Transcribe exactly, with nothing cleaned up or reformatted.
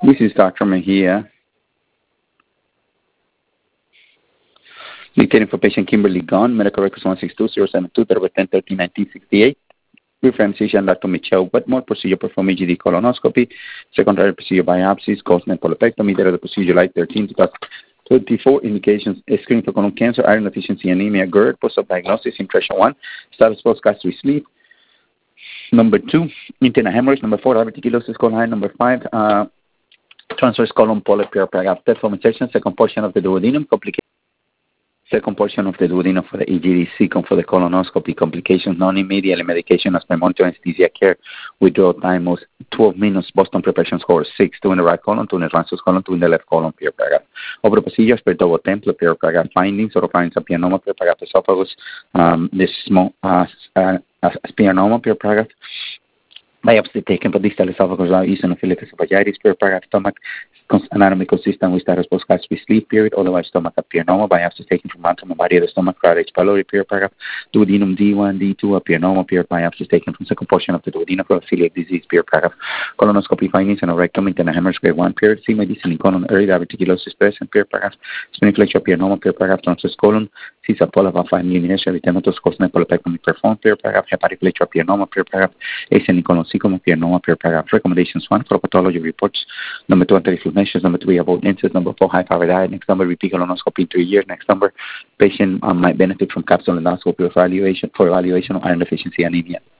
This is Doctor Mejia. Dictating for patient Kimberly Gunn, medical records one six two zero seven two, ten thirteen nineteen sixty-eight. Reference physician Doctor Michelle Wetmore, procedure performed E G D colonoscopy, secondary procedure biopsies, Cosmet polypectomy, date of the procedure July thirteenth, twenty twenty-four, indications, screening for colon cancer, iron deficiency anemia, GERD, post-op diagnosis, impression one, status post gastric sleep. Number two, internal hemorrhage. Number four, diverticulosis colon high. Number five, uh, transverse colon polyp paragraph, death fermentation, second portion of the duodenum, complication. Second portion of the duodenum for the E G D, second for the colonoscopy, complications, non-immediate medication as per monitor anesthesia care, withdrawal time was twelve minutes, Boston preparation score six, two in the right colon, two in the transverse colon, two in the left colon, per paragraph. Over procedures per double template, per paragraph findings, oropharynx apianoma, per paragraph esophagus, um, this small uh, uh, aspianoma, per paragraph. Biopsy taken for distal esophagus without eosinophilic esophagitis, per paragraph stomach, anatomy consistent with status post gastric sleep period, otherwise stomach apianoma, biopsy taken from anatomy and body of the stomach, crowd H. pylori, per paragraph, duodenum D one, D two, apianoma, per biopsy taken from second portion of the duodenum for celiac disease, per paragraph, colonoscopy findings and a rectum, internal hemorrhage grade one, period, C. medicine in colon, early diverticulosis present, per paragraph, spleniflexion apianoma, per paragraph, transverse colon, Caesar polyp of five millimeters, erythematous cosmet polypectomy performed, per paragraph, hepatic flexure apianoma, per paragraph, ascending colon cecum apianoma, per paragraph. Recommendations one, for pathology reports. Number two, anti-inflammations. Number three, about lenses. Number four, high power diet. Next number, repeat colonoscopy in three years. Next number, patient um, might benefit from capsule endoscopy for evaluation for evaluation of iron deficiency anemia.